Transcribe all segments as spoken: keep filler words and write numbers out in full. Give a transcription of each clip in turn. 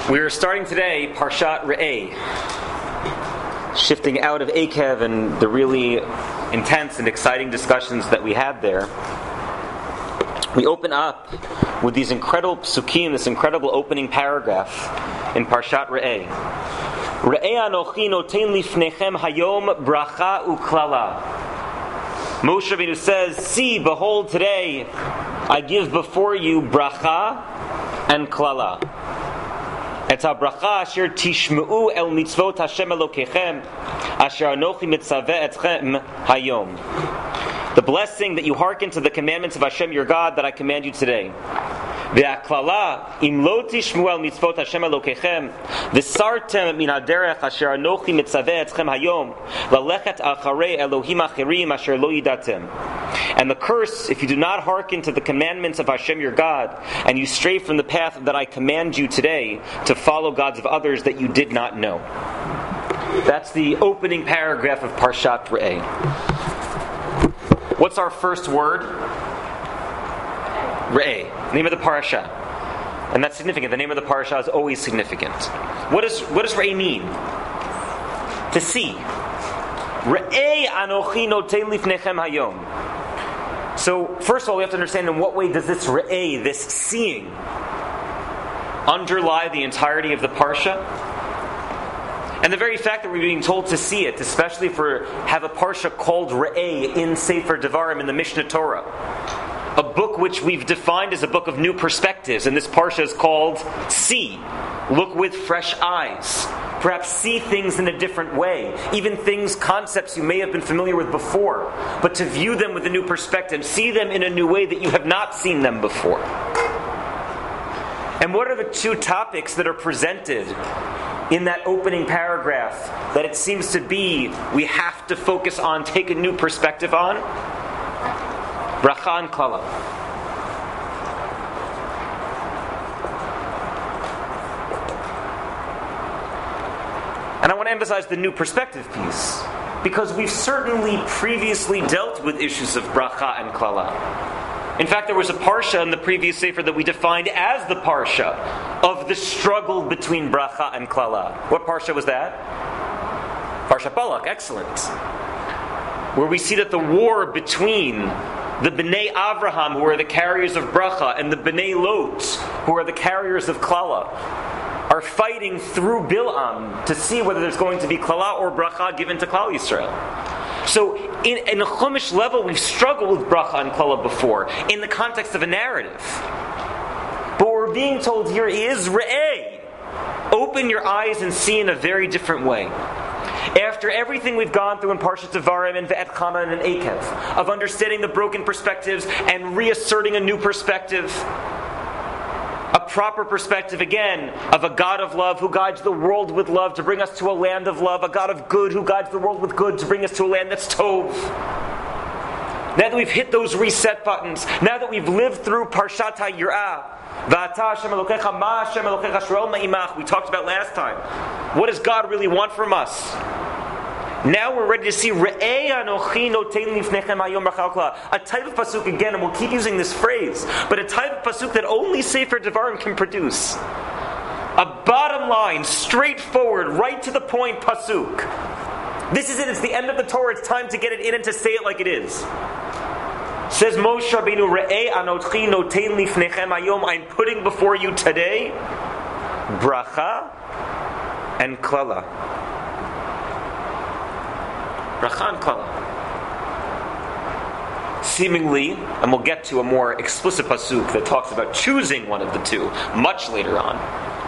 We are starting today Parshat Re'eh, shifting out of Akev and the really intense and exciting discussions that we had there. We open up with these incredible psukim, this incredible opening paragraph in Parshat Re'eh. Re'eh anochi noten lifnechem hayom bracha uklala. Moshe Rabbeinu says, see, behold, today I give before you bracha and klala. Et ha-bracha asher tishmeu el mitzvot Hashem Elokechem asher anochi mitzaveh etchem hayom. The blessing that you hearken to the commandments of Hashem your God that I command you today. Ve'aklala im lo tishmeu el mitzvot Hashem Elokechem v'sartem min haderech asher anochi mitzaveh etchem hayom lalechet acharei Elohim acherim asher lo yidatem. And the curse, if you do not hearken to the commandments of Hashem your God, and you stray from the path that I command you today to follow gods of others that you did not know. That's the opening paragraph of Parshat Re'eh. What's our first word? Re'eh, name of the parasha. And that's significant. The name of the parasha is always significant. What does, what does Re'eh mean? To see. Re'eh anochi noten lifnechem hayom. So, first of all, we have to understand in what way does this re'eh, this seeing, underlie the entirety of the parsha? And the very fact that we're being told to see it, especially if we have a parsha called Re'eh in Sefer Devarim in the Mishnah Torah, a book which we've defined as a book of new perspectives, and this parsha is called See, look with fresh eyes. Perhaps see things in a different way. Even things, concepts you may have been familiar with before. But to view them with a new perspective. See them in a new way that you have not seen them before. And what are the two topics that are presented in that opening paragraph that it seems to be we have to focus on, take a new perspective on? Bracha and klala. And I want to emphasize the new perspective piece, because we've certainly previously dealt with issues of bracha and klala. In fact, there was a parsha in the previous sefer that we defined as the parsha of the struggle between bracha and klala. What parsha was that? Parsha Balak, excellent. Where we see that the war between the Bnei Avraham, who are the carriers of bracha, and the Bnei Lot, who are the carriers of klala, are fighting through Bil'am to see whether there's going to be klala or bracha given to Klal Yisrael. So, in, in a Chumash level, we've struggled with bracha and klala before, in the context of a narrative. But what we're being told here is Re'eh. Open your eyes and see in a very different way. After everything we've gone through in Parshat Devarim and Ve'et Chanan and Akev, of understanding the broken perspectives and reasserting a new perspective, a proper perspective, again, of a God of love who guides the world with love to bring us to a land of love, a God of good who guides the world with good to bring us to a land that's tov. Now that we've hit those reset buttons, now that we've lived through Parshat HaYirah, we talked about last time, what does God really want from us? Now we're ready to see Re'eh anochi noten lifnechem hayom bracha uklala. A type of pasuk again, and we'll keep using this phrase, but a type of pasuk that only Sefer Devarim can produce. A bottom line, straightforward, right to the point pasuk. This is it. It's the end of the Torah. It's time to get it in and to say it like it is. Says Moshe Rabbeinu, Re'eh anochi noten lifnechem hayom. I'm putting before you today bracha and klala. Bracha and klala. Seemingly, and we'll get to a more explicit pasuk that talks about choosing one of the two much later on.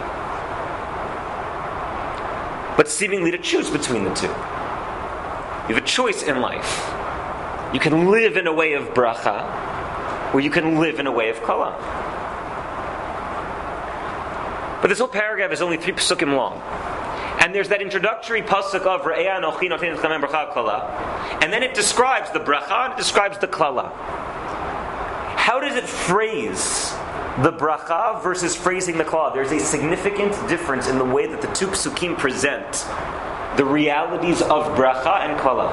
But seemingly to choose between the two. You have a choice in life. You can live in a way of bracha, or you can live in a way of klala. But this whole paragraph is only three pasukim long. And there's that introductory pasuk of Re'eh anochi noten lifnechem bracha klala, and then it describes the bracha and it describes the klala. How does it phrase the bracha versus phrasing the klala? There's a significant difference in the way that the two psukim present the realities of bracha and klala.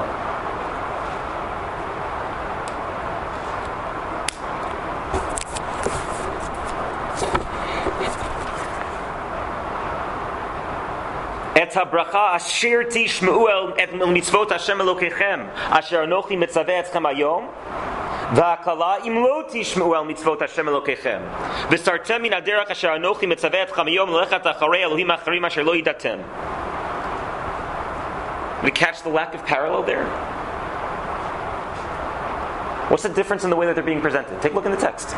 Et habracha asher tishmeu el et mitzvot Hashem Elokechem asher anochi mitzaveh etchem hayom v'hakala im lo tishmeu el mitzvot Hashem Elokechem v'startem min haderech asher anochi mitzaveh etchem hayom l'lechat acharei Elohim acharim asher lo yidatem. Did we catch the lack of parallel there? What's the difference in the way that they're being presented? Take a look in the text.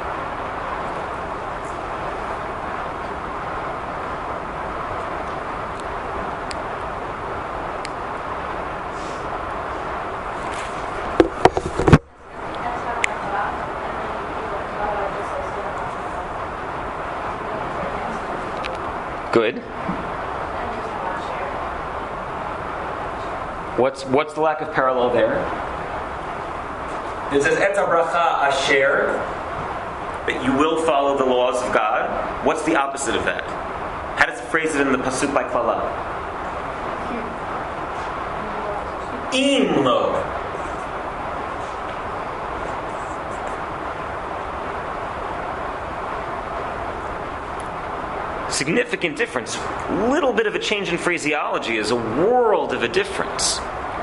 Good. What's what's the lack of parallel there? It says Et bracha asher, that you will follow the laws of God. What's the opposite of that? How does it phrase it in the pasuk by Klala? Im lo. Significant difference. Little bit of a change in phraseology is a world of a difference.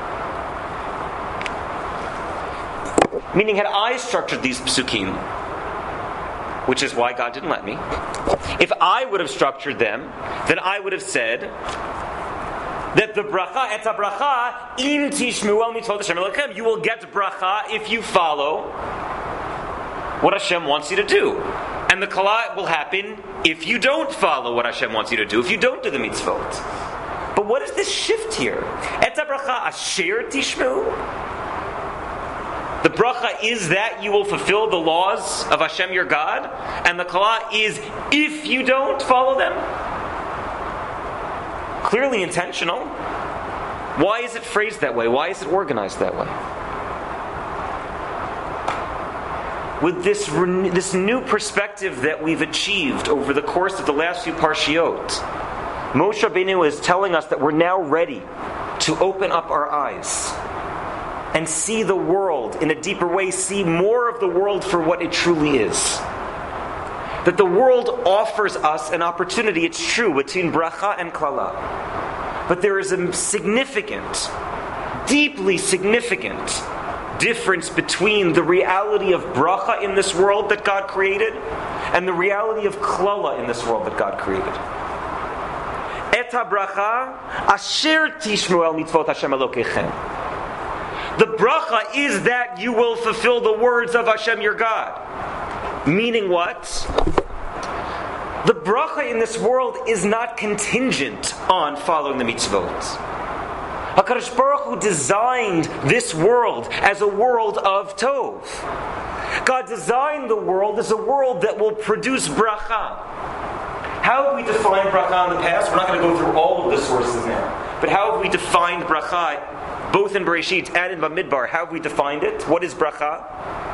Meaning, had I structured these psukim, which is why God didn't let me, if I would have structured them, then I would have said that the bracha, et bracha, im tishmeu el mitzvot Hashem Elokechem, you will get bracha if you follow what Hashem wants you to do. And the kala will happen if you don't follow what Hashem wants you to do, if you don't do the mitzvot. But what is this shift here? Et bracha asher tishmeu? The bracha is that you will fulfill the laws of Hashem your God, and the kala is if you don't follow them. Clearly intentional. Why is it phrased that way? Why is it organized that way? With this, this new perspective that we've achieved over the course of the last few parshiot, Moshe Rabbeinu is telling us that we're now ready to open up our eyes and see the world in a deeper way, see more of the world for what it truly is. That the world offers us an opportunity, it's true, between bracha and klala. But there is a significant, deeply significant difference between the reality of bracha in this world that God created and the reality of klala in this world that God created. Et bracha asher tishmeu el mitzvot Hashem Elokechem. The bracha is that you will fulfill the words of Hashem your God. Meaning what? The bracha in this world is not contingent on following the mitzvot. HaKadosh Baruch Hu designed this world as a world of tov. God designed the world as a world that will produce bracha. How have we defined bracha in the past? We're not going to go through all of the sources now. But how have we defined bracha, both in Bereshit and in Bamidbar? How have we defined it? What is bracha?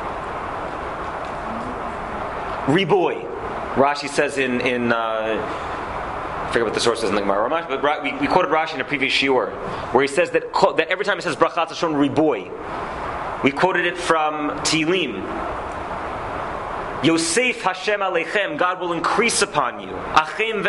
Riboy. Rashi says in... in uh, I forget what the source is in the Gemara, but we, we quoted Rashi in a previous shiur, where he says that, that every time it says bracha tashon riboy, we quoted it from Tehillim. Yosef Hashem Aleichem, God will increase upon you. Achem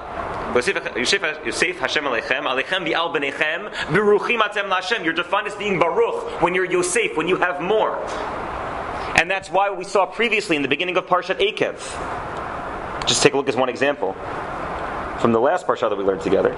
Yosef Hashem Aleichem, Aleichem v'al b'neichem, b'ruchim atem l'Hashem. You're defined as being Baruch when you're Yosef, when you have more. And that's why we saw previously in the beginning of Parshat Eikev. Just take a look as one example from the last parsha that we learned together.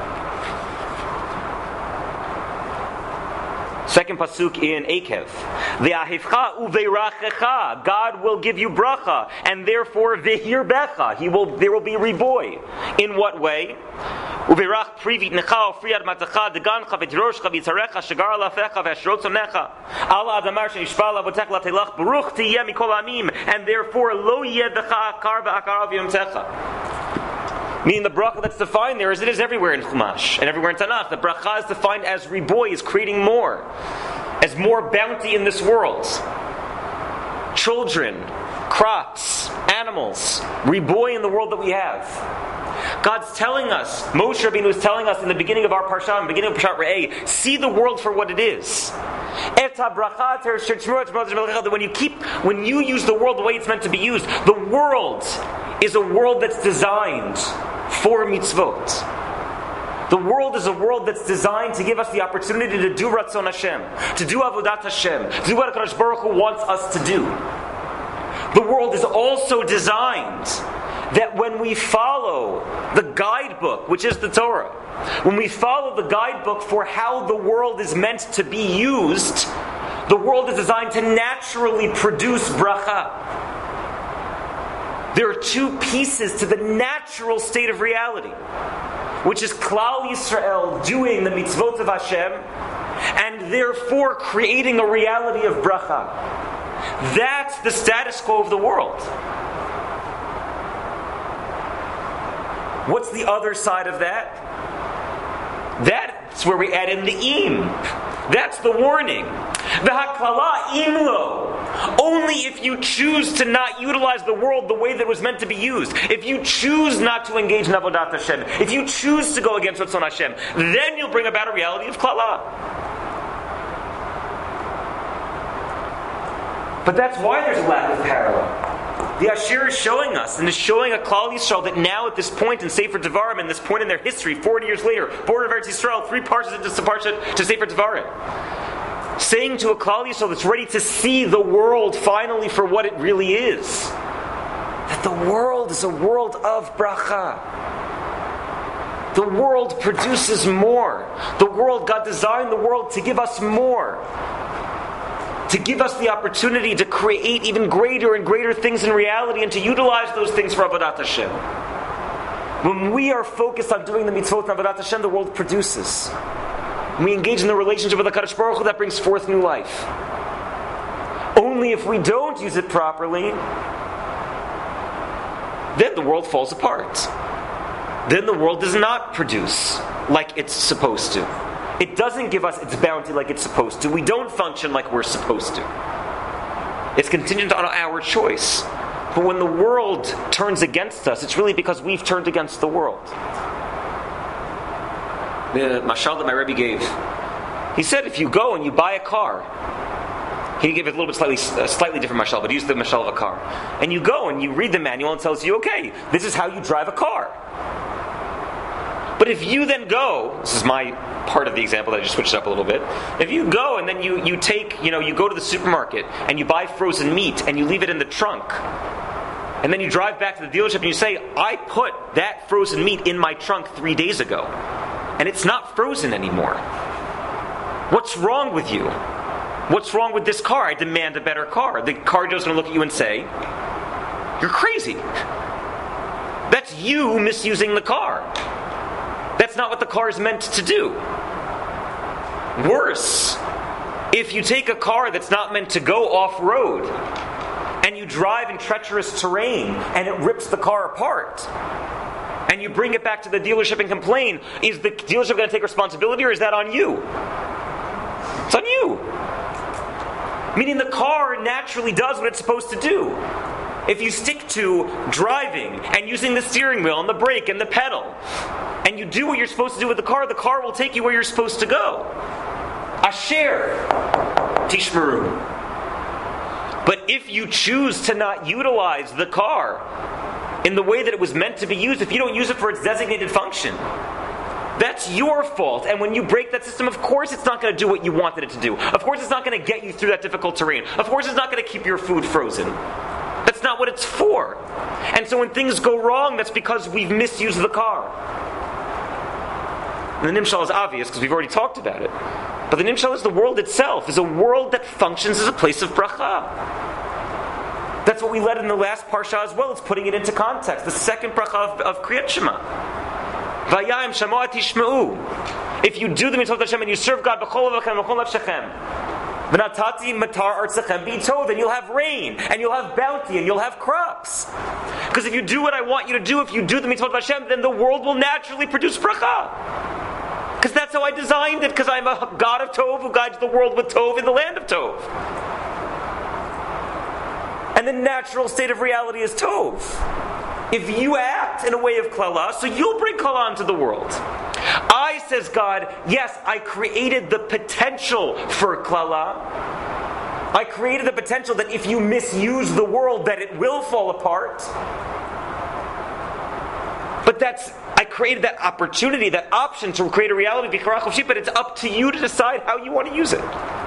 Second pasuk in Eikev. Ve'ahivcha uveirachecha. God will give you bracha, and therefore vehirbecha. He will. There will be riboy. In what way? Uveirach privit necha ufriyad matacha degancha v'tiroshcha v'yitzarecha shagar alafecha v'ashrot zonecha ala adamar she'ishpa lavotek latelach baruch tiyeh mikol amim, and therefore lo yeh becha akar v'akar v'yomtecha. Meaning the bracha that's defined there, as it is everywhere in Chumash and everywhere in Tanakh, the bracha is defined as riboy, is creating more, as more bounty in this world. Children, crops, animals, riboy in the world that we have. God's telling us, Moshe Rabbeinu is telling us in the beginning of our parsha, in the beginning of Parshat Re'eh, see the world for what it is. When you keep, when you use the world the way it's meant to be used, the world is a world that's designed for mitzvot. The world is a world that's designed to give us the opportunity to do Ratzon Hashem, to do Avodat Hashem, to do what HaKadosh Baruch Hu wants us to do. The world is also designed that when we follow the guidebook, which is the Torah, when we follow the guidebook for how the world is meant to be used, the world is designed to naturally produce bracha. There are two pieces to the natural state of reality, which is Klal Yisrael doing the mitzvot of Hashem, and therefore creating a reality of bracha. That's the status quo of the world. What's the other side of that? That's where we add in the im. That's the warning. The hakala imlo. Only if you choose to not utilize the world the way that it was meant to be used, if you choose not to engage in Avodat Hashem, if you choose to go against Ratzon Hashem, then you'll bring about a reality of klala. But that's why there's a lack of parallel. The Ashir is showing us, and is showing a Klal Yisrael that now at this point in Sefer Devarim, and this point in their history, forty years later, border of Eretz Yisrael, three parshas into Parsha to Sefer Devarim, saying to a Klal Yisrael that's ready to see the world finally for what it really is, that the world is a world of bracha. The world produces more. The world, God designed the world to give us more. To give us the opportunity to create even greater and greater things in reality and to utilize those things for Avodat Hashem. When we are focused on doing the mitzvot and Avodat Hashem, the world produces. When we engage in the relationship with the HaKadosh Baruch Hu, that brings forth new life. Only if we don't use it properly, then the world falls apart. Then the world does not produce like it's supposed to. It doesn't give us its bounty like it's supposed to. We don't function like we're supposed to. It's contingent on our choice. But when the world turns against us, it's really because we've turned against the world. The mashal that my Rebbe gave, he said if you go and you buy a car, he gave it a little bit slightly, uh, slightly different mashal, but he used the mashal of a car. And you go and you read the manual and it tells you, okay, this is how you drive a car. But if you then go, this is my part of the example that I just switched up a little bit. If you go and then you, you take, you know, you go to the supermarket and you buy frozen meat and you leave it in the trunk, and then you drive back to the dealership and you say, I put that frozen meat in my trunk three days ago, and it's not frozen anymore. What's wrong with you? What's wrong with this car? I demand a better car. The car dealer's going to look at you and say, you're crazy. That's you misusing the car. That's not what the car is meant to do. Worse, if you take a car that's not meant to go off-road and you drive in treacherous terrain and it rips the car apart and you bring it back to the dealership and complain, is the dealership going to take responsibility or is that on you? It's on you. Meaning the car naturally does what it's supposed to do. If you stick to driving and using the steering wheel and the brake and the pedal, and you do what you're supposed to do with the car, the car will take you where you're supposed to go. Asher Tishmeru. But if you choose to not utilize the car in the way that it was meant to be used, if you don't use it for its designated function, that's your fault. And when you break that system, of course it's not going to do what you wanted it to do. Of course it's not going to get you through that difficult terrain. Of course it's not going to keep your food frozen. That's not what it's for. And so when things go wrong, that's because we've misused the car. And the Nimshal is obvious because we've already talked about it. But the Nimshal is the world itself, is a world that functions as a place of bracha. That's what we led in the last parsha as well. It's putting it into context. The second bracha of, of Kriyat Shema. Vayayim shamoa tishmeu. If you do the mitzvot Hashem and you serve God b'chol levachem b'chol nefshechem, v'natati matar artzachem b'itov, then you'll have rain and you'll have bounty and you'll have crops. Because if you do what I want you to do, if you do the mitzvot Hashem, then the world will naturally produce bracha. Because that's how I designed it, because I'm a God of Tov who guides the world with Tov in the land of Tov. And the natural state of reality is Tov. If you act in a way of klala, so you'll bring klala into the world. I, says God, yes, I created the potential for klala. I created the potential that if you misuse the world, that it will fall apart. But that's I created that opportunity, that option to create a reality, but it's up to you to decide how you want to use it.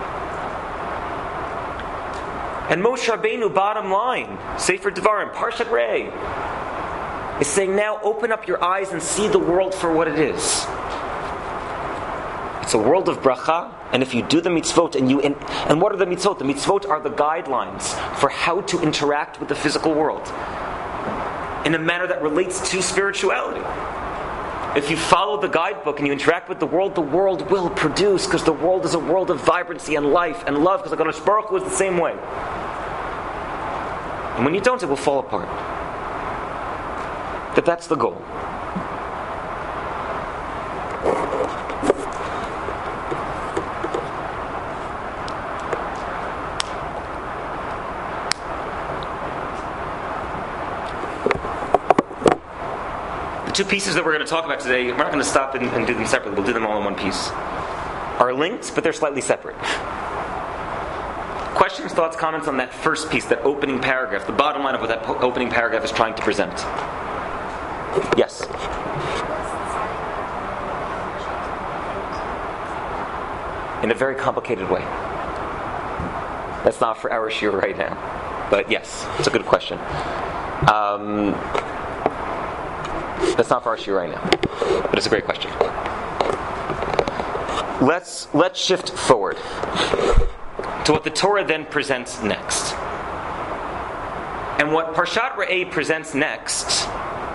And Moshe Rabbeinu, bottom line, Sefer Devarim, Parshat Re'eh, is saying, now open up your eyes and see the world for what it is. It's a world of bracha, and if you do the mitzvot, and you and, and what are the mitzvot? The mitzvot are the guidelines for how to interact with the physical world in a manner that relates to spirituality. If you follow the guidebook and you interact with the world, the world will produce, because the world is a world of vibrancy and life and love, because HaKadosh Baruch Hu is the same way. And when you don't, it will fall apart. But that's the goal. Two pieces that we're going to talk about today, we're not going to stop and, and do them separately. We'll do them all in one piece. Are linked, but they're slightly separate. Questions, thoughts, comments on that first piece, that opening paragraph, the bottom line of what that po- opening paragraph is trying to present. Yes? In a very complicated way. That's not for our shiur right now. But yes, it's a good question. Um... That's not for our shiur right now, but it's a great question. Let's let's shift forward to what the Torah then presents next. And what Parshat Re'eh presents next,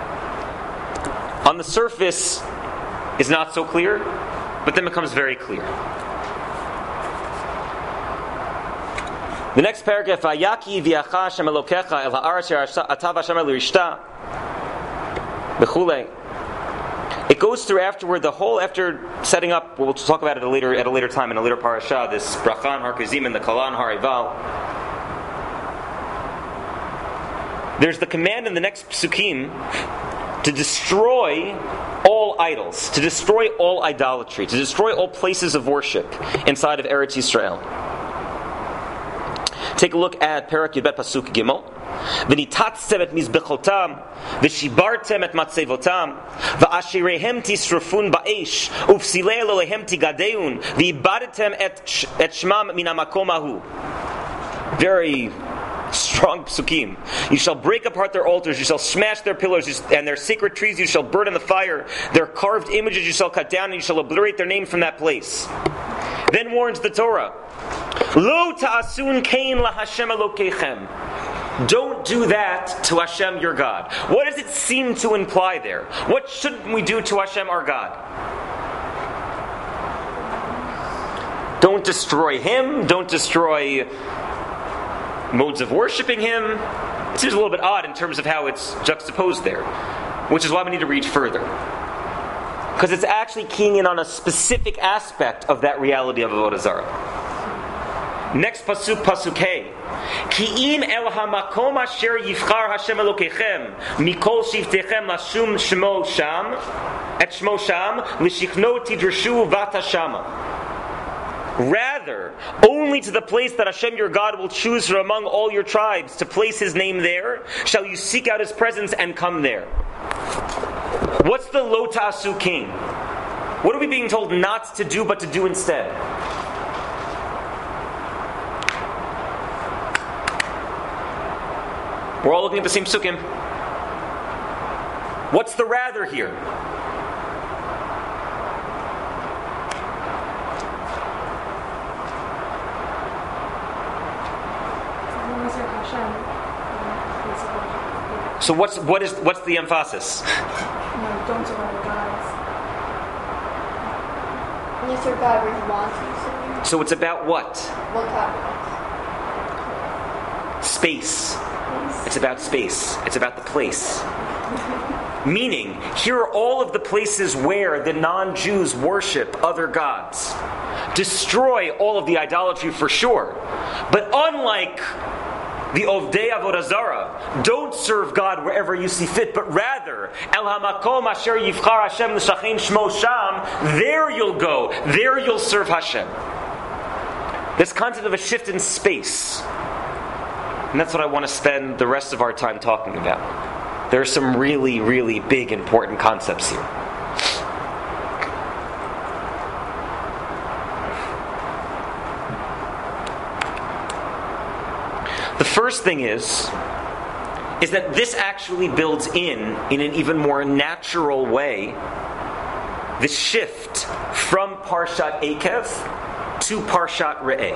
on the surface, is not so clear, but then becomes very clear. The next paragraph, Vayaki v'yacha Hashem Elokecha el ha'aretz asher atav Hashem l'rishta. It goes through afterward the whole, after setting up, we'll talk about it at a later at a later time in a later parasha, this bracha on Har Kazim and the kala on Har Eival. There's the command in the next psukim to destroy all idols, to destroy all idolatry, to destroy all places of worship inside of Eretz Yisrael. Take a look at Perak Yudbet Pasuk Gimel. V'nitatzem et mizbechotam, v'shibartem et matzevotam, v'ashirehem tisrafun ba'esh, uv'silei elohehem tigadeun, v'ibadetem et shmam min hamakom hahu. Very strong psukim. You shall break apart their altars, you shall smash their pillars, and their sacred trees you shall burn in the fire. Their carved images you shall cut down, and you shall obliterate their name from that place. Then warns the Torah, Lo ta'asun kain la Hashem Elokeichem. Don't do that to Hashem your God. What does it seem to imply there? What shouldn't we do to Hashem our God? Don't destroy Him. Don't destroy modes of worshiping Him. It seems a little bit odd in terms of how it's juxtaposed there, which is why we need to read further. Because it's actually keying in on a specific aspect of that reality of Avodah Zarah. Next pasuk, pasuk Hey. Ki'im el hamakom asher yivchar Hashem Elokeichem mikol shivtechem lashum shmo sham et shmo sham l'shichno tidrashu vata shama. Rather, only to the place that Hashem your God will choose from among all your tribes to place His name there, shall you seek out His presence and come there. What's the lo ta'asu king? What are we being told not to do but to do instead? We're all looking at the same psukim. What's the rather here? So what's what is what's the emphasis? No, don't serve other gods. And you serve God where He wants you to serve. So it's about what? What God? Space. It's about space. It's about the place. Meaning, here are all of the places where the non-Jews worship other gods. Destroy all of the idolatry for sure. But unlike the Ovdei Avodah Zarah, don't serve God wherever you see fit, but rather, El Hamakom Asher Yivchar Hashem L'Shachem Shmo Sham, there you'll go, there you'll serve Hashem. This concept of a shift in space. And that's what I want to spend the rest of our time talking about. there are some really, really big, important concepts here. The first thing is, is that this actually builds in, in an even more natural way, the shift from Parshat Eikev to Parshat Re'eh.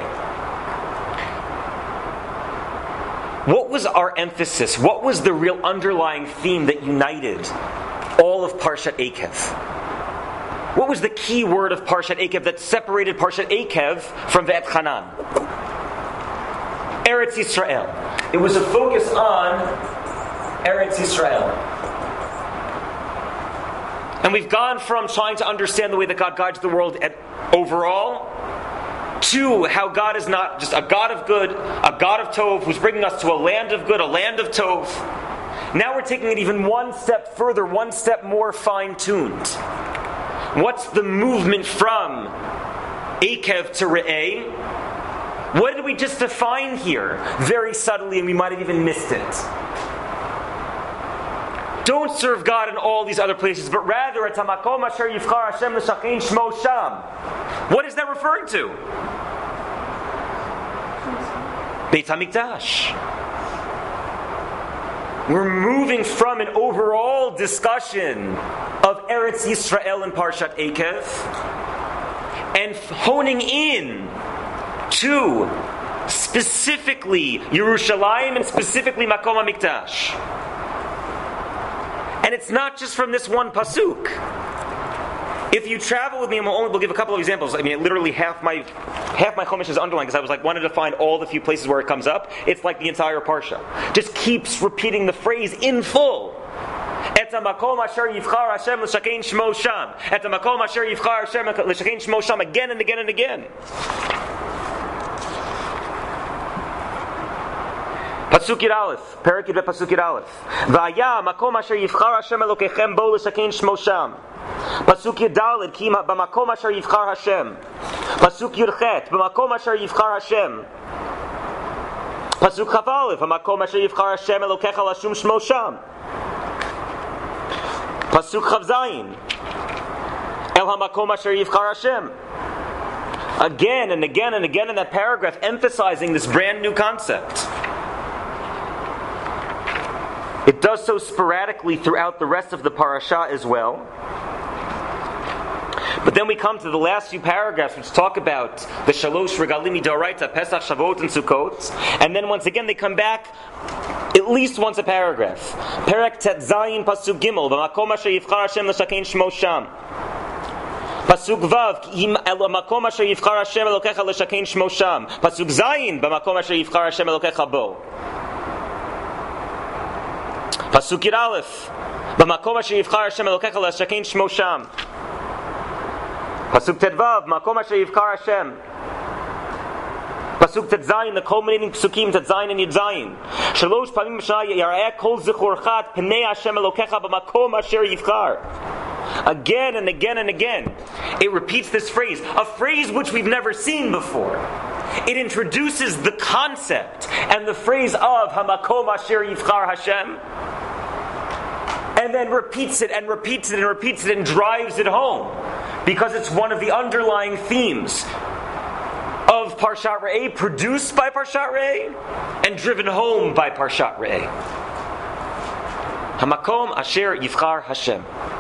What was our emphasis? What was the real underlying theme that united all of Parshat Eikev? What was the key word of Parshat Eikev that separated Parshat Eikev from Ve'et Hanan? Eretz Yisrael. It was a focus on Eretz Yisrael. And we've gone from trying to understand the way that God guides the world at overall to how God is not just a God of good, a God of Tov, who's bringing us to a land of good, a land of Tov. Now we're taking it even one step further, one step more fine-tuned. What's the movement from Eikev to Re'eh? What did we just define here? Very subtly, and we might have even missed it. Don't serve God in all these other places, but rather at Hamakom Asher Yivchar Hashem L'Shachein Shmo Sham. What is that referring to? Beit HaMikdash. We're moving from an overall discussion of Eretz Yisrael and Parshat Eikev and honing in to specifically Yerushalayim and specifically Makom HaMikdash. And it's not just from this one pasuk. If you travel with me, and we'll, only, we'll give a couple of examples. I mean, literally half my half my Chumash is underlined because I was like wanted to find all the few places where it comes up. It's like the entire parsha. Just keeps repeating the phrase in full. Et hamakom asher yivchar Hashem l'shakein shmo sham. Et hamakom asher yivchar Hashem l'shakein shmo sham. Again and again and again. Pasuk Yud Aleph, Perek Yud Pasuk Yud Aleph. V'aya makom asher yivchar Hashem Elokechem bo l'shakein shmo sham. Pasuk Yud Daled, ki b'makom asher yivchar Hashem. Pasuk Yud Chet, b'makom asher yivchar Hashem. Pasuk Chav Aleph, b'makom asher yivchar Hashem Elokecha l'shum shmo sham. Pasuk Chav Zayin, el hamakom asher yivchar Hashem. Again and again and again in that paragraph, emphasizing this brand new concept. It does so sporadically throughout the rest of the parasha as well. But then we come to the last few paragraphs which talk about the Shalosh Regalim Midoraita, Pesach, Shavuot, and Sukkot. And then once again they come back at least once a paragraph. Perek Tet Zayin Pasuk Gimel, V'makom asher yivchar Hashem l'shakein shmo sham. Pasuk Vav, Makom asher yivchar Hashem Elokecha l'shakein shmo sham. Pasuk Zayin, B'makom asher yivchar Hashem Elokecha bo. Pasuk Yud Aleph, B'makom asher yivchar Hashem Elokecha l'shakein shmo sham. Pasuk Tet Vav, Makom asher yivchar Hashem. Pasuk Tet Zayin, the culminating Pasukim Tet Zayin and Yud Zayin. Shalosh Pamim B'Shana Yara'eh Kol Zichorcha Pnei Hashem Elokecha B'makom asher yivchar. Again and again and again, it repeats this phrase, a phrase which we've never seen before. It introduces the concept and the phrase of Hamakom asher yivchar Hashem, and then repeats it and repeats it and repeats it and drives it home, because it's one of the underlying themes of Parshat Re'eh, produced by Parshat Re'eh, and driven home by Parshat Re'eh. Hamakom asher yivchar Hashem.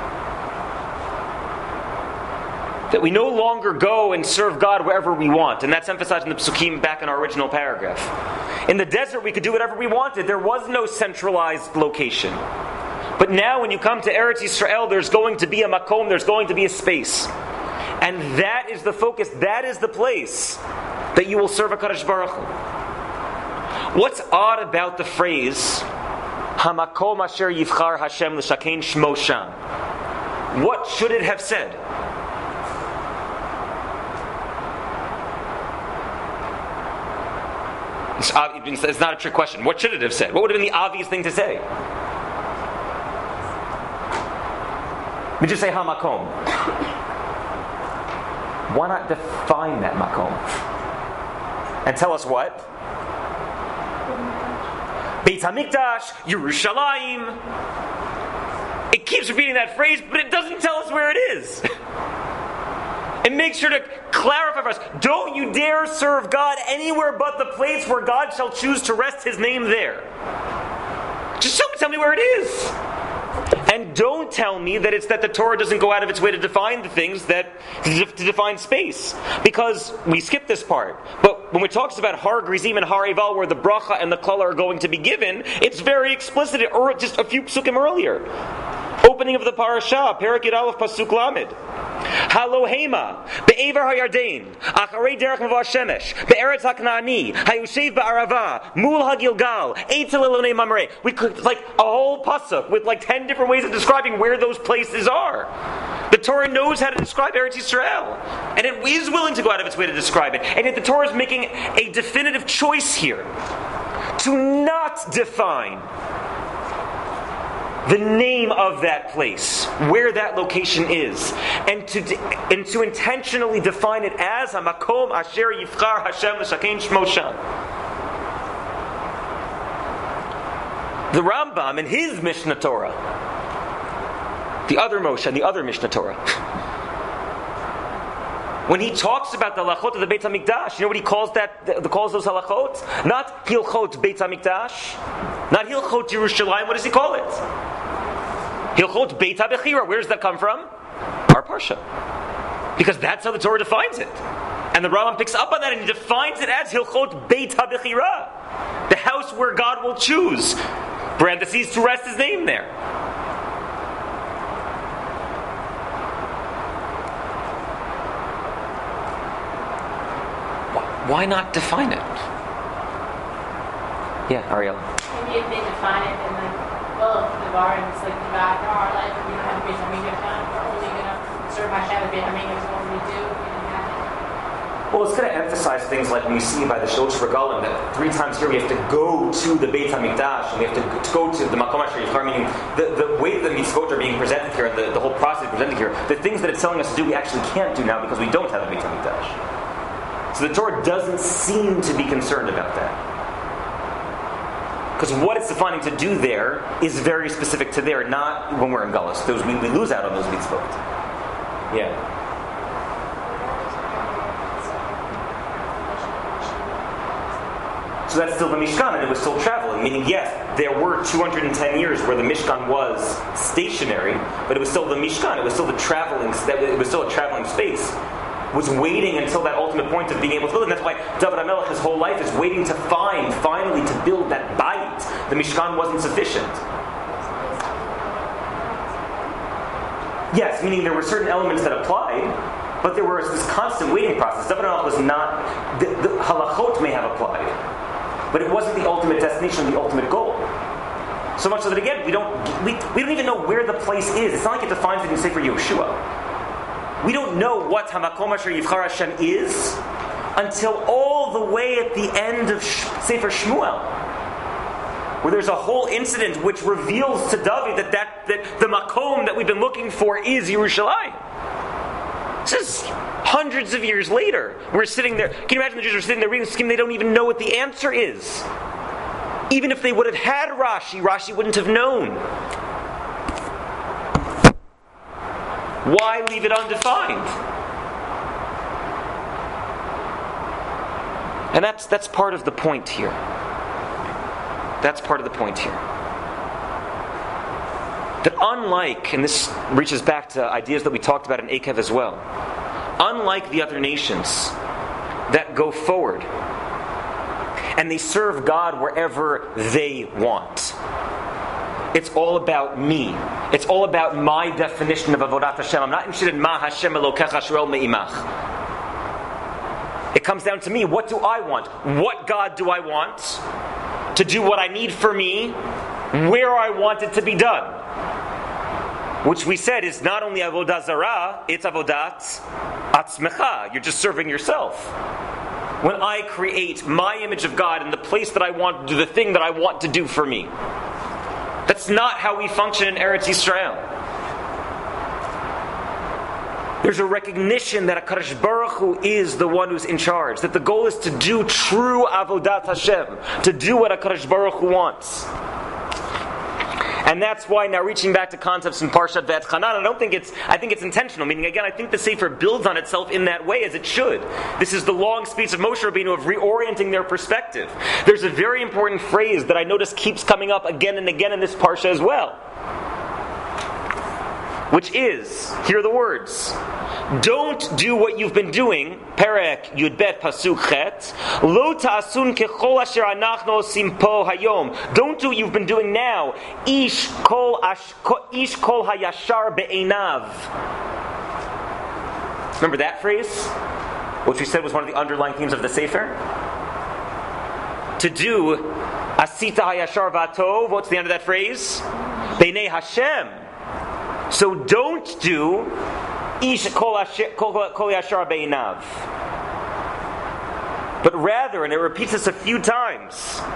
That we no longer go and serve God wherever we want. And that's emphasized in the Psukim back in our original paragraph. In the desert we could do whatever we wanted. There was no centralized location. But now when you come to Eretz Yisrael, there's going to be a makom, there's going to be a space. And that is the focus, that is the place that you will serve HaKadosh Baruch Hu. What's odd about the phrase, Hamakom asher yivchar Hashem l'shakein shmo sham? What should it have said? It's not a trick question. What should it have said? What would have been the obvious thing to say? We just say Hamakom. Why not define that Makom? And tell us what? Beit HaMikdash, Yerushalayim. It keeps repeating that phrase, but it doesn't tell us where it is. It makes sure to clarify for us, don't you dare serve God anywhere but the place where God shall choose to rest His name there. Just tell me where it is. And don't tell me that it's that the Torah doesn't go out of its way to define the things that, to define space. Because we skip this part. But when it talks about Har Grizim and Har Eval, where the bracha and the klala are going to be given, it's very explicit, or just a few psukim earlier. Opening of the parasha, Perek Yud Aleph Pasuk Lamed. Halohema, be'ever ha'yardein, acharei derech mavah shemesh, be'eretz ha'kna'ani, hayushev ba'arava, mul ha'gilgal, eitzel elonei mamrei. We could, like, a whole pasuk with like ten different ways of describing where those places are. The Torah knows how to describe Eretz Yisrael, and it is willing to go out of its way to describe it. And yet the Torah is making a definitive choice here to not define the name of that place, where that location is, and to de- and to intentionally define it as Hamakom Asher Yivchar Hashem L'Shakein Shmo Sham. The Rambam in his Mishnah Torah, the other Moshe and the other Mishnah Torah, when he talks about the halachot of the Beit HaMikdash, you know what he calls that? The, the calls those halachot? Not Hilchot Beit HaMikdash, not Hilchot Yerushalayim. What does he call it? Hilchot Beit HaBechira. Where does that come from? Our Parsha. Because that's how the Torah defines it. And the Rambam picks up on that and he defines it as Hilchot Beit HaBechira. The house where God will choose. Parentheses, to rest His name there. Why not define it? Yeah, Ariella. Maybe if they define it in like, well, the bar and it's like the back of our life, we don't have a Beit HaMikdash now, we're only going to serve Hashem at Beit HaMikdash, what we do, we didn't have it. Well, it's going to emphasize things like we see by the Shlosh Regalim, that three times here we have to go to the Beit HaMikdash, and we have to go to the Makom Asher Yivchar, meaning the, the way that the mitzvot are being presented here, the, the whole process presented here, the things that it's telling us to do we actually can't do now because we don't have a Beit HaMikdash. So the Torah doesn't seem to be concerned about that. Because what it's defining to do there is very specific to there, not when we're in Galus. Those we, we lose out on those mitzvot. Yeah. So that's still the Mishkan, and it was still traveling. Meaning, yes, there were two hundred ten years where the Mishkan was stationary, but it was still the Mishkan. It was still the traveling. It was still a traveling space. Was waiting until that ultimate point of being able to build it. And that's why David HaMelech, his whole life, is waiting to find, finally, to build that bayit. The Mishkan wasn't sufficient. Yes, meaning there were certain elements that applied, but there was this constant waiting process. David HaMelech was not, the, the halachot may have applied, but it wasn't the ultimate destination, the ultimate goal. So much so that, again, we don't we, we don't even know where the place is. It's not like it defines it in Sefer Yehoshua. We don't know what Hamakom Asher Yivchar Hashem is until all the way at the end of Sefer Shmuel, where there's a whole incident which reveals to David that, that, that the Makom that we've been looking for is Yerushalayim. This is hundreds of years later. We're sitting there. Can you imagine the Jews are sitting there reading the scheme? They don't even know what the answer is. Even if they would have had Rashi, Rashi wouldn't have known. Why leave it undefined? And that's that's part of the point here. That's part of the point here. That unlike, and this reaches back to ideas that we talked about in Akev as well, unlike the other nations that go forward and they serve God wherever they want, it's all about me. It's all about my definition of Avodat Hashem. I'm not interested in Ma Hashem Elokecha Shorel Me'imach. It comes down to me. What do I want? What God do I want to do what I need for me, where I want it to be done? Which we said is not only Avodah Zarah, it's Avodat Atzmecha. You're just serving yourself. When I create my image of God in the place that I want to do the thing that I want to do for me. That's not how we function in Eretz Yisrael. There's a recognition that HaKadosh Baruch Hu is the one who's in charge. That the goal is to do true Avodat Hashem. To do what HaKadosh Baruch Hu wants. And that's why now reaching back to concepts in Parshat V'etchanan, I don't think it's, I think it's intentional. Meaning again, I think the Sefer builds on itself in that way as it should. This is the long speech of Moshe Rabbeinu of reorienting their perspective. There's a very important phrase that I notice keeps coming up again and again in this Parsha as well. Which is, here are the words. Don't do what you've been doing. Perek Yudbet Pasuk Chet. Lo ta'asun kechol asher anachnu osim po hayom. Don't do what you've been doing now. Ish kol ash, ish kol hayashar be'einav. Remember that phrase, which we said was one of the underlying themes of the Sefer. To do asita hayashar v'atov. What's the end of that phrase? Beinei Hashem. So don't do Ish kol yashar be'inav. But rather, and it repeats this a few times.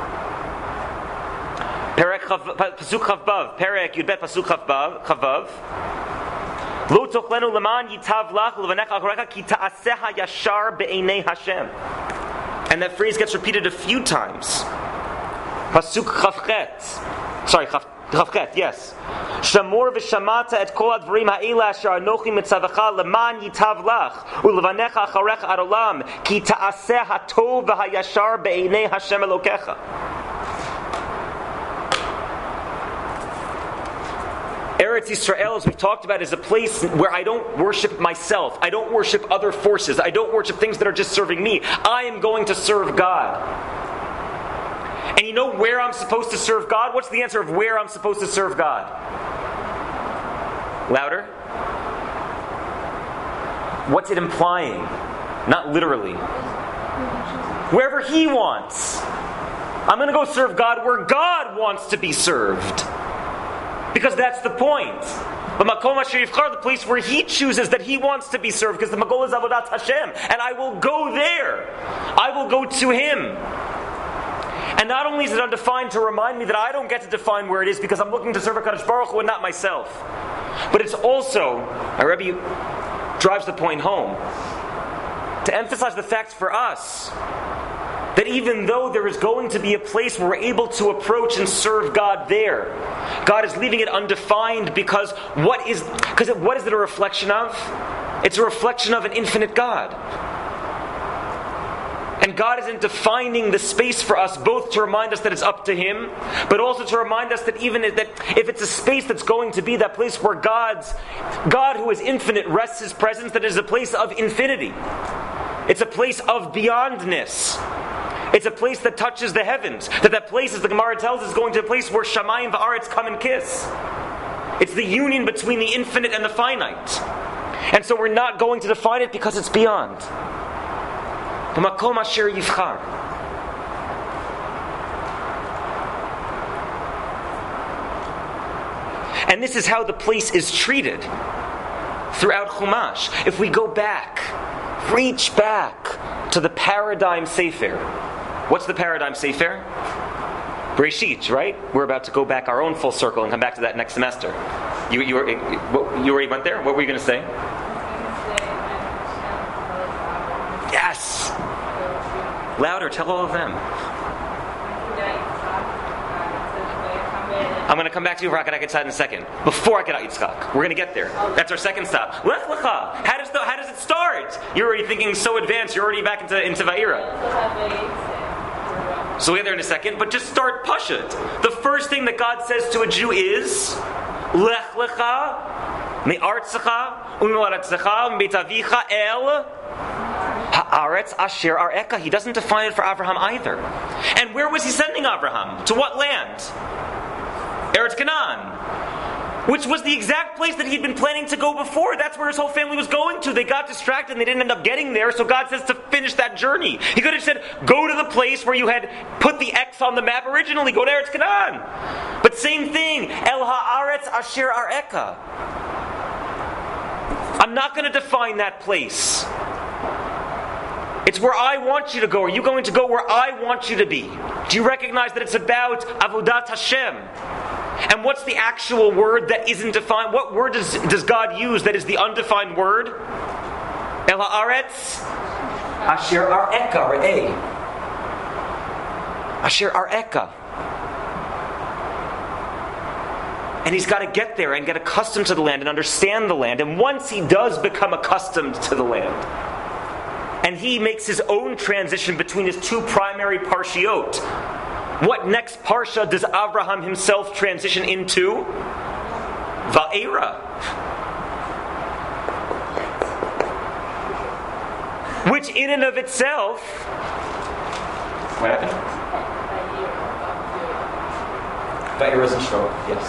Perek Pasuk Chavvav, Perek Yudbet Pasuk Chavvav. Lo tochlenu leman yitav lach levanecha achorecha ki ta'aseha yashar be'einei Hashem. And that phrase gets repeated a few times. Pasuk Chavchet. Sorry, Chav. Chavchet, yes. Shamor v'shamata et kol advarim ha'ela asher anochi mitzavacha leman yitav lach ulevanecha acharecha ad olam ki ta'aseh hatov v'hayashar be'einei Hashem Elokecha. Eretz Yisrael, as we've talked about, is a place where I don't worship myself. I don't worship other forces. I don't worship things that are just serving me. I am going to serve God. And you know where I'm supposed to serve God? What's the answer of where I'm supposed to serve God? Louder. What's it implying? Not literally. Wherever He wants. I'm going to go serve God where God wants to be served. Because that's the point. But Makom Asher Yivchar, the place where He chooses that He wants to be served, because the Magol is Avodat Hashem. And I will go there. I will go to Him. And not only is it undefined to remind me that I don't get to define where it is because I'm looking to serve HaKadosh Baruch Hu and not myself. But it's also, our Rebbe drives the point home, to emphasize the fact for us that even though there is going to be a place where we're able to approach and serve God there, God is leaving it undefined because what is, because what is it a reflection of? It's a reflection of an infinite God. And God isn't defining the space for us both to remind us that it's up to Him, but also to remind us that even if, that if it's a space that's going to be that place where God's God, who is infinite, rests His presence, that it is a place of infinity. It's a place of beyondness. It's a place that touches the heavens. That that place, as the Gemara tells us, is going to a place where Shamayim v'aretz come and kiss. It's the union between the infinite and the finite. And so we're not going to define it because it's beyond. Makom Asher Yivchar. And this is how the place is treated throughout Chumash. If we go back, reach back to the Paradigm Sefer. What's the Paradigm Sefer? Bereshit, right? We're about to go back our own full circle and come back to that next semester. You, you, were, you already went there? What were you going to say? Yes! Louder, tell all of them. I'm going to come back to you for Hakadak Yitzhak in a second. Before Hakadak Yitzchak. We're going to get there. That's our second stop. Lech Lecha. How does, the, how does it start? You're already thinking so advanced. You're already back into, into Va'ira. So we'll get there in a second. But just start Pashut. The first thing that God says to a Jew is Lech Lecha Me'artzecha U'me'aratzecha Me'beit Avicha El Haaretz Asher Areka. He doesn't define it for Abraham either. And where was he sending Abraham? To what land? Eretz Canaan, which was the exact place that he'd been planning to go before. That's where his whole family was going to. They got distracted and they didn't end up getting there, so God says to finish that journey. He could have said, go to the place where you had put the X on the map originally. Go to Eretz Canaan. But same thing. El Haaretz Asher Areka. I'm not going to define that place. It's where I want you to go. Are you going to go where I want you to be? Do you recognize that it's about Avodat Hashem? And what's the actual word that isn't defined? What word does, does God use that is the undefined word? El haaretz asher ar'eka, re'eh. Asher ar'eka. And he's got to get there and get accustomed to the land and understand the land. And once he does become accustomed to the land, and he makes his own transition between his two primary parshiot, what next parsha does Avraham himself transition into? Va'era. Which in and of itself... What happened? Va'era is in show. Yes.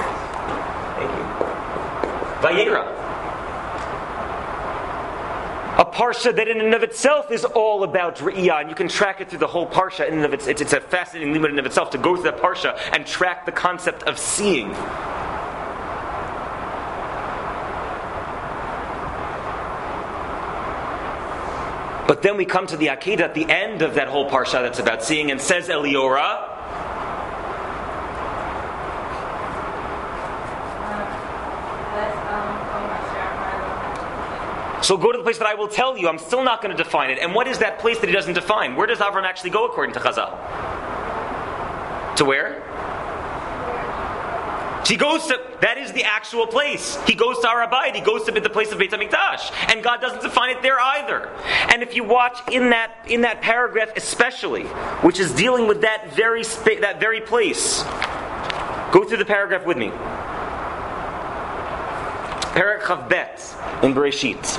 Thank you. Va'era. A parsha that in and of itself is all about Re'iyah, and you can track it through the whole parsha in and of its, it's, it's a fascinating limit in and of itself to go through that parsha and track the concept of seeing. But then we come to the Akedah at the end of that whole parsha that's about seeing, and says Eliorah, so go to the place that I will tell you. I'm still not going to define it. And what is that place that he doesn't define? Where does Avram actually go according to Chazal? To where? He goes to, that is the actual place. He goes to Har Habayit. He goes to the place of Beit HaMikdash. And God doesn't define it there either. And if you watch in that in that paragraph especially, which is dealing with that very spa- that very place, go through the paragraph with me. Perek Chav Bet in Bereshit.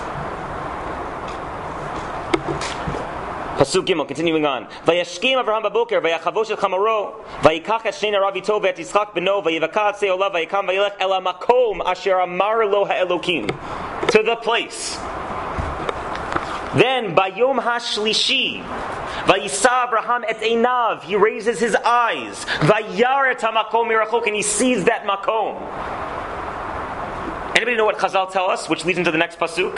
Pasuk Gimel, continuing on. Vayashkim Avraham baboker, vayachavosh el chamaro, vayikach et shnei narav ito ve'et Yitzchak beno, vayivaka et se'olav, vayikam vayilech el hamakom asher amar lo ha'elokim. To the place. Then, bayom hashlishi, vayisa Avraham et einav, he raises his eyes, vayar et hamakom mirachok, and he sees that makom. Anybody know what Chazal tell us, which leads into the next pasuk?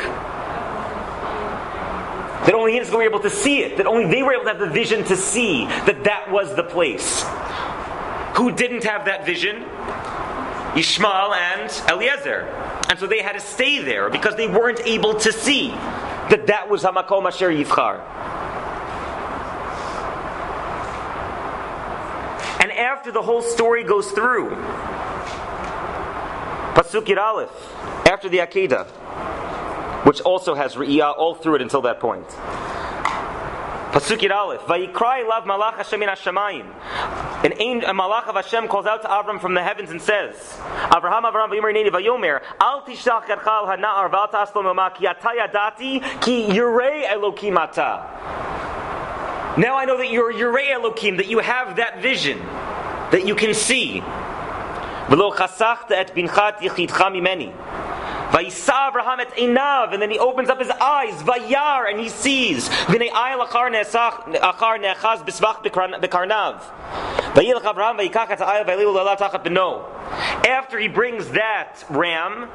That only he is going to be able to see it. That only they were able to have the vision to see that that was the place. Who didn't have that vision? Ishmael and Eliezer. And so they had to stay there because they weren't able to see that that was Hamakom Asher Yivchar. And after the whole story goes through, Pasuk Yud Aleph, after the Akedah, which also has Re'iyah all through it until that point. Pasuk Yud Aleph, Vayikra elav malach Hashem min hashamayim. An angel, a malach of Hashem calls out to Avram from the heavens and says, Avraham, Avraham, v'yomer neni v'yomer, al tishlach yadcha al hana'ar v'al ta'as lo mema ki ata yadati ki yirei Elokim ata. Now I know that you're Yirei Elokim, that you have that vision, that you can see. V'lo chasachta et binchat yichidcha mimeni. Vayisa Avraham et einav, and then he opens up his eyes, vayar, and he sees. V'nei ayil achar achar ne'achaz b'svach b'karnav. Vayilach Avraham vayikach et ayil vaylilu lala tachat b'no. After he brings that ram,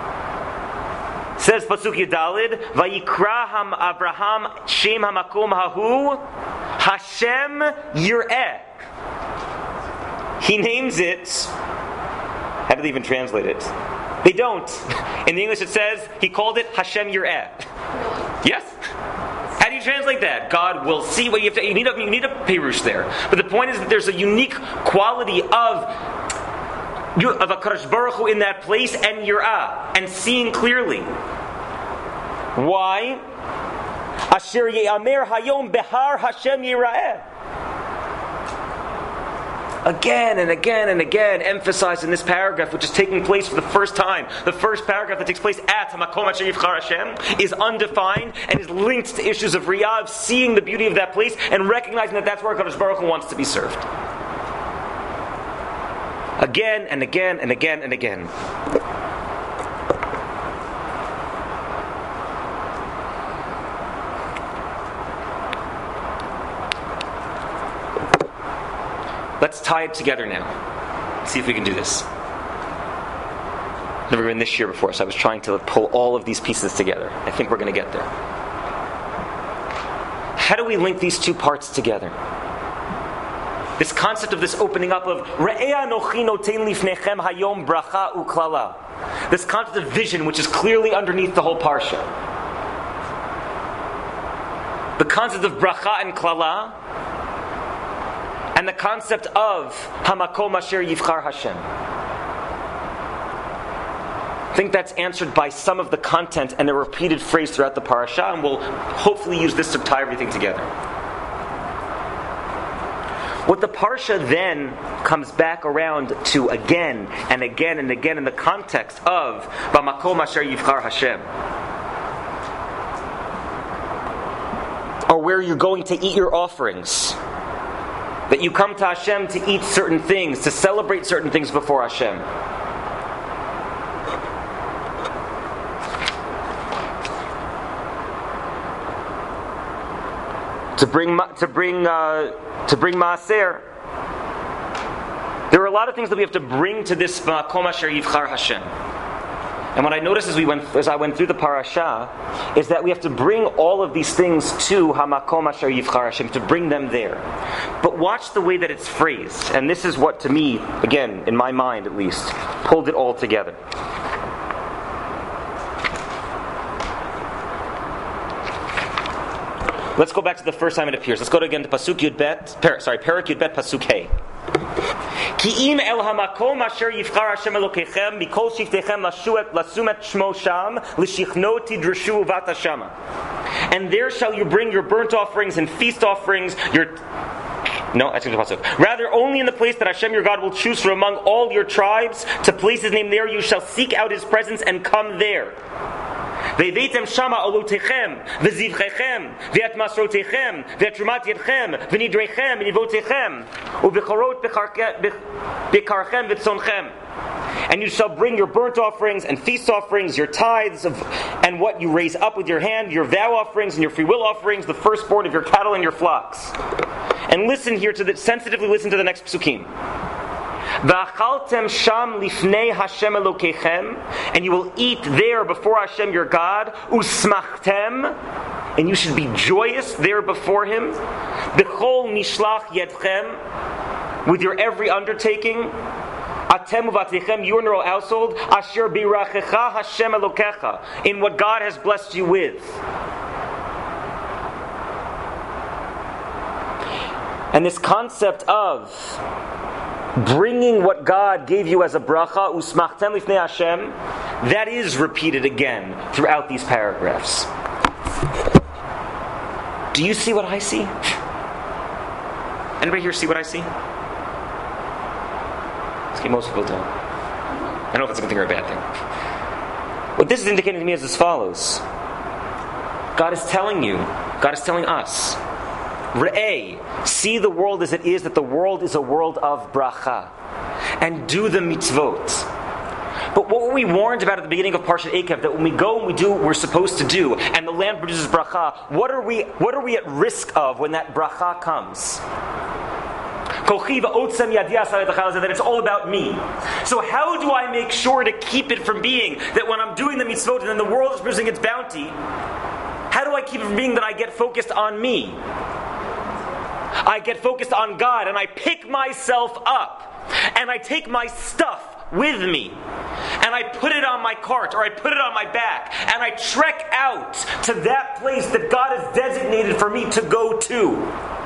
says Pasuk Yudalid, vayikra ham Avraham shem hamakom hahu Hashem Yireh. He names it. How do they even translate it? They don't. In the English it says, he called it Hashem Yireh. Yes? How do you translate that? God will see what you have to... You need a, you need a perush there. But the point is that there's a unique quality of of a Kadosh Baruch Hu in that place and Yirah, and seeing clearly. Why? Asher ye'amer hayom behar Hashem Yireh. Again and again and again, emphasized in this paragraph, which is taking place for the first time. The first paragraph that takes place at Hamakom Asher Yivchar Hashem is undefined and is linked to issues of Riyah, of seeing the beauty of that place and recognizing that that's where Kadosh Baruch Hu wants to be served. Again and again and again and again. Let's tie it together now. Let's see if we can do this. Never been this year before, so I was trying to pull all of these pieces together. I think we're going to get there. How do we link these two parts together? This concept of this opening up of Re'eh anochi noten lifnechem hayom bracha uklala. This concept of vision, which is clearly underneath the whole parsha. The concept of bracha and klala, and the concept of hamakom asher yivchar Hashem. I think that's answered by some of the content and a repeated phrase throughout the parasha, and we'll hopefully use this to tie everything together. What the parsha then comes back around to again and again and again in the context of Bamakom Asher Yivchar Hashem, or where you're going to eat your offerings, that you come to Hashem to eat certain things, to celebrate certain things before Hashem. To bring to bring uh, to bring maaser. There are a lot of things that we have to bring to this Makom Asher Yivchar Hashem. And what I noticed as we went as I went through the parasha is that we have to bring all of these things to Hamakom Asher Yivchar Hashem, to bring them there. But watch the way that it's phrased, and this is what, to me, again, in my mind at least, pulled it all together. Let's go back to the first time it appears. Let's go to again to Pasuk Yud Bet. Per, sorry, Perak Yud Bet Pasuk Hey. Ki im el hamakom asher yivchar Hashem Elokechem mikol shiftechem lashuet lasumet shmo sham l'shichno tidrashu uvat hashama. And there shall you bring your burnt offerings and feast offerings. Your no, that's going to Pasuk. Rather, only in the place that Hashem your God will choose from among all your tribes to place His name there, you shall seek out His presence and come there. Ve'veitem shama olotechem, ve'zivchechem, ve'at masrotechem, ve'at trumat yedchem, ve'nidrechem, ve'nivotechem, u'bechorot bekarchem v'tzonchem. And you shall bring your burnt offerings and feast offerings, your tithes of, and what you raise up with your hand, your vow offerings and your free will offerings, the firstborn of your cattle and your flocks. And listen here to the, sensitively listen to the next psukim. V'achaltem sham lifnei Hashem Elokechem, and you will eat there before Hashem your God. Usmachtem, and you should be joyous there before Him. B'chol mishlach yedchem, with your every undertaking. Atem uvatechem, you and your household. Asher birachecha Hashem Elokecha, in what God has blessed you with. And this concept of bringing what God gave you as a bracha, usmachtem lifnei Hashem, that is repeated again throughout these paragraphs. Do you see what I see? Anybody here see what I see? Okay, most people don't. I don't know if it's a good thing or a bad thing. What this is indicating to me is as follows. God is telling you, God is telling us, Re'eh, see the world as it is, that the world is a world of bracha. And do the mitzvot. But what were we warned about at the beginning of Parshat Eikev? That when we go and we do what we're supposed to do, and the land produces bracha, what are we what are we at risk of when that bracha comes? That it's all about me. So how do I make sure to keep it from being that when I'm doing the mitzvot and then the world is producing its bounty, how do I keep it from being that I get focused on me? I get focused on God, and I pick myself up, and I take my stuff with me, and I put it on my cart, or I put it on my back, and I trek out to that place that God has designated for me to go to.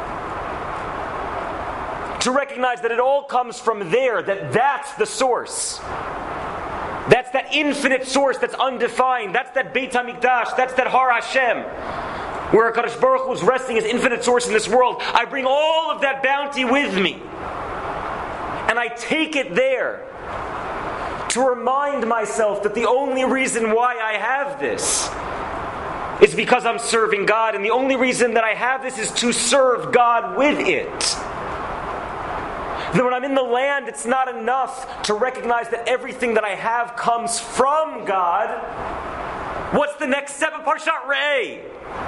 To recognize that it all comes from there, that that's the source. That's that infinite source that's undefined. That's that Beit HaMikdash. That's that Har Hashem, where HaKadosh Baruch Hu is resting as infinite source in this world. I bring all of that bounty with me, and I take it there to remind myself that the only reason why I have this is because I'm serving God, and the only reason that I have this is to serve God with it. That when I'm in the land, it's not enough to recognize that everything that I have comes from God. What's the next step of Parshat Re'eh?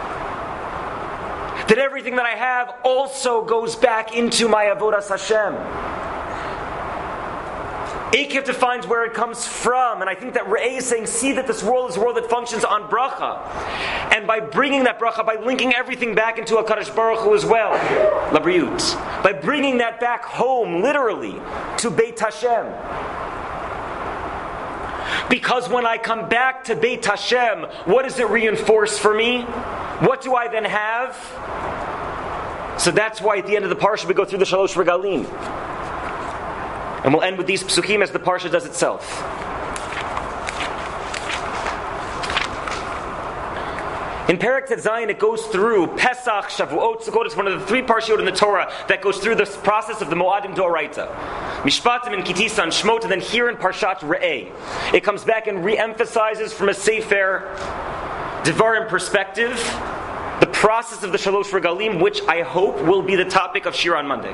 That everything that I have also goes back into my Avodas Hashem. Akev defines where it comes from, and I think that Re'eh is saying, see that this world is a world that functions on bracha. And by bringing that bracha, by linking everything back into HaKadosh Baruch Hu as well, Labriut, by bringing that back home, literally, to Beit Hashem. Because when I come back to Beit Hashem, what does it reinforce for me? What do I then have? So that's why at the end of the parsha we go through the Shalosh Regalim. And we'll end with these psukim as the parsha does itself. In Perek Tet Zayin, it goes through Pesach, Shavuot, Sukkot. It's one of the three parshiot in the Torah that goes through the process of the Moadim D'Oraita. Mishpatim and Kitisa and Shmot, and then here in Parshat Re'eh, it comes back and re-emphasizes from a Sefer Devarim perspective the process of the Shalosh Regalim, which I hope will be the topic of Shir on Monday.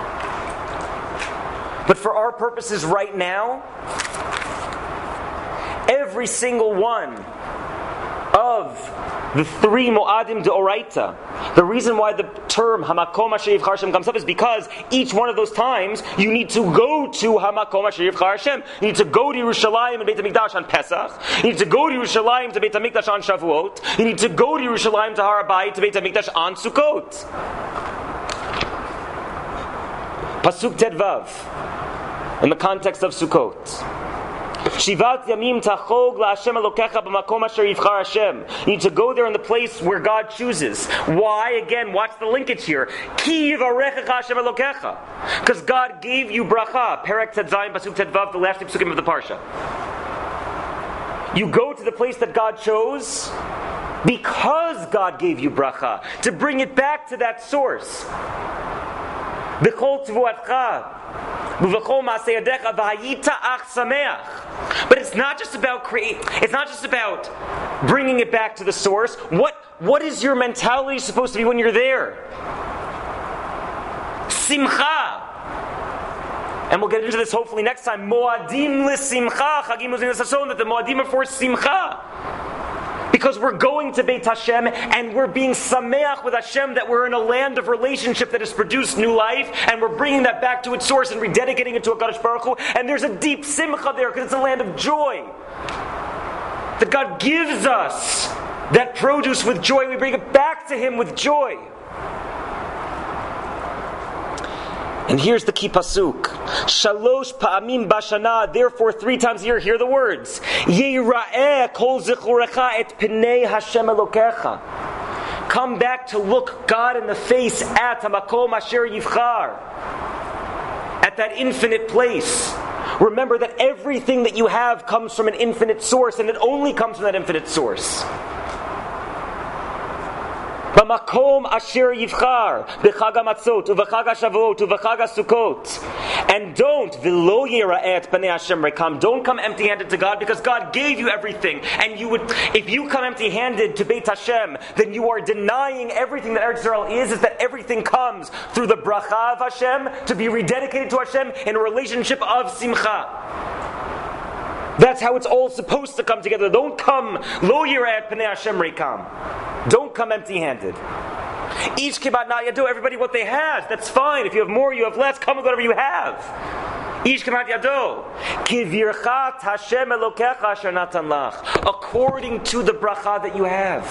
But for our purposes right now, every single one of the three Moadim D'Oraita, the reason why the term Hamakom Asher Yivchar Hashem comes up is because each one of those times you need to go to Hamakom Asher Yivchar Hashem. You need to go to Yerushalayim and Beit HaMikdash on Pesach. You need to go to Yerushalayim to Beit HaMikdash on Shavuot. You need to go to Yerushalayim to Har HaBayit to Beit HaMikdash on Sukkot. Pasuk Tet Vav, in the context of Sukkot. Shivat Yamim Tachog LaHashem Elokecha B'Makom Asher Yivchar Hashem. You need to go there in the place where God chooses. Why? Again, watch the linkage here. Ki Yivarechecha Hashem Elokecha. Because God gave you bracha. Perek Tet Zayin Pasuk Tet Vav, the last two psukim of the parsha. You go to the place that God chose because God gave you bracha, to bring it back to that source. B'chol Tvuatcha. But it's not just about create. It's not just about bringing it back to the source. What what is your mentality supposed to be when you're there? Simcha. And we'll get into this hopefully next time. Moadim l'simcha. Chagim l'simcha. That the moadim are for simcha. Because we're going to Beit Hashem and we're being sameach with Hashem, that we're in a land of relationship that has produced new life, and we're bringing that back to its source and rededicating it to HaKadosh Baruch Hu. And there's a deep simcha there because it's a land of joy. That God gives us that produce with joy. We bring it back to Him with joy. And here's the key pasuk. Shalosh pa'amim bashana. Therefore, three times a year, hear the words. Yira'eh kol zichurecha et pnei Hashem Elokecha. Come back to look God in the face at Hamakom Asher Yivchar. At that infinite place. Remember that everything that you have comes from an infinite source, and it only comes from that infinite source. B'makom asher yivchar b'chag hamatzot u'v'chag hashavuot u'v'chag hasukot, and don't v'lo yira'eh b'nei Hashem rekam. Don't come empty-handed to God, because God gave you everything, and you would, if you come empty-handed to Beit Hashem, then you are denying everything that Eretz Yisrael is. Is that everything comes through the bracha of Hashem to be rededicated to Hashem in a relationship of simcha. That's how it's all supposed to come together. Don't come lo yira'eh b'nei Hashem rekam. Don't come empty-handed. Each kibat na yado, everybody what they have. That's fine. If you have more, you have less. Come with whatever you have. Each kibat yado. Kivirchat Hashem Elokecha asher natan lach. According to the bracha that you have.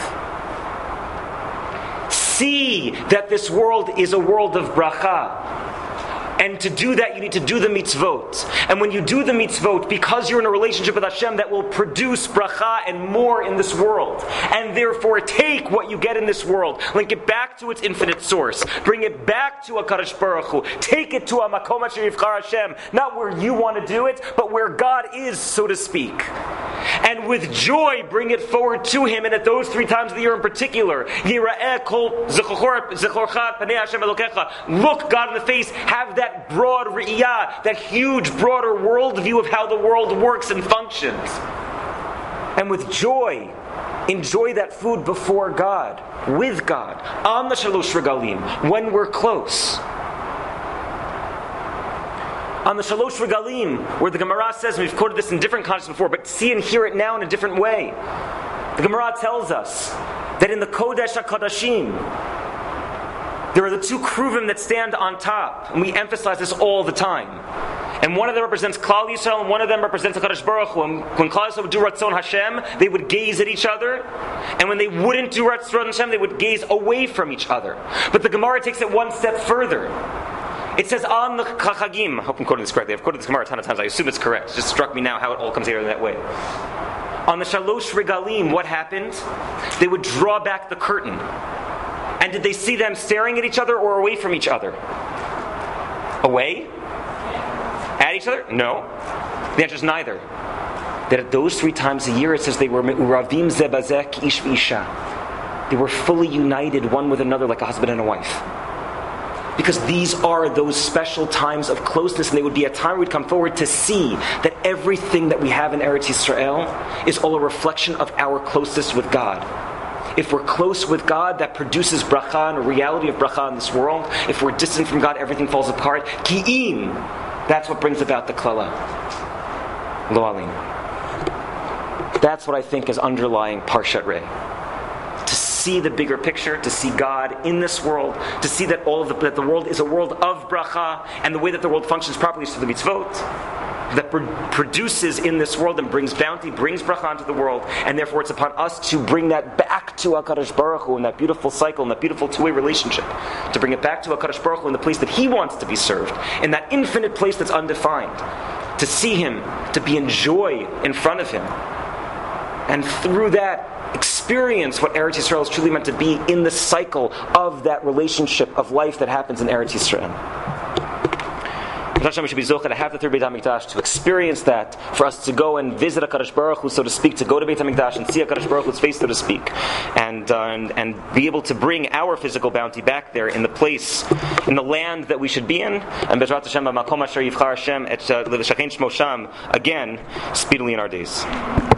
See that this world is a world of bracha. And to do that, you need to do the mitzvot. And when you do the mitzvot, because you're in a relationship with Hashem, that will produce bracha and more in this world. And therefore, take what you get in this world, link it back to its infinite source, bring it back to HaKadosh Baruch Hu, take it to a Makom Asher Yivchar Hashem, not where you want to do it, but where God is, so to speak. And with joy, bring it forward to Him, and at those three times of the year in particular, Yira'eh kol zechorcha pnei Hashem Elokecha. Look God in the face, have that broad re'iyah, that huge, broader worldview of how the world works and functions. And with joy, enjoy that food before God, with God, on the Shalosh Regalim, when we're close. On the Shalosh Regalim, where the Gemara says, and we've quoted this in different contexts before, but see and hear it now in a different way. The Gemara tells us that in the Kodesh HaKodashim, there are the two kruvim that stand on top, and we emphasize this all the time. And And one of them represents Klal Yisrael, and one of them represents HaKadosh Baruch Hu. And when Klal Yisrael would do Ratzon Hashem, they would gaze at each other. And when they wouldn't do Ratzon Hashem, they would gaze away from each other. But the Gemara takes it one step further. It says on the Chagim, I hope I'm quoting this correctly. I've quoted this Gemara a ton of times. I assume it's correct. It just struck me now how it all comes together in that way. On the Shalosh Regalim, what happened? They would draw back the curtain. And did they see them staring at each other or away from each other? Away? At each other? No. The answer is neither. That at those three times a year it says they were Me'uravim Zebazek Ish V'Isha. They were fully united one with another like a husband and a wife. Because these are those special times of closeness, and they would be a time where we'd come forward to see that everything that we have in Eretz Yisrael is all a reflection of our closeness with God. If we're close with God, that produces bracha and a reality of bracha in this world. If we're distant from God, everything falls apart. Ki'im, that's what brings about the klala. Lo alim. That's what I think is underlying Parshat Rei. To see the bigger picture, to see God in this world, to see that all of the, that the world is a world of bracha, and the way that the world functions properly is through the mitzvot, that pro- produces in this world and brings bounty, brings bracha into the world, and therefore it's upon us to bring that back to HaKadosh Baruch Hu in that beautiful cycle, in that beautiful two-way relationship, to bring it back to HaKadosh Baruch Hu in the place that He wants to be served, in that infinite place that's undefined, to see Him, to be in joy in front of Him, and through that experience what Eretz Yisrael is truly meant to be in the cycle of that relationship of life that happens in Eretz Yisrael. We should be zocheh to have the third Beit HaMikdash, to experience that, for us to go and visit HaKadosh Baruch Hu, so to speak, to go to Beit HaMikdash and see HaKadosh Baruch Hu's face, so to speak, and, uh, and and be able to bring our physical bounty back there in the place, in the land that we should be in, and Bezrat Hashem, B'makom asher yivchar Hashem, et Shmo Sham, again, speedily in our days.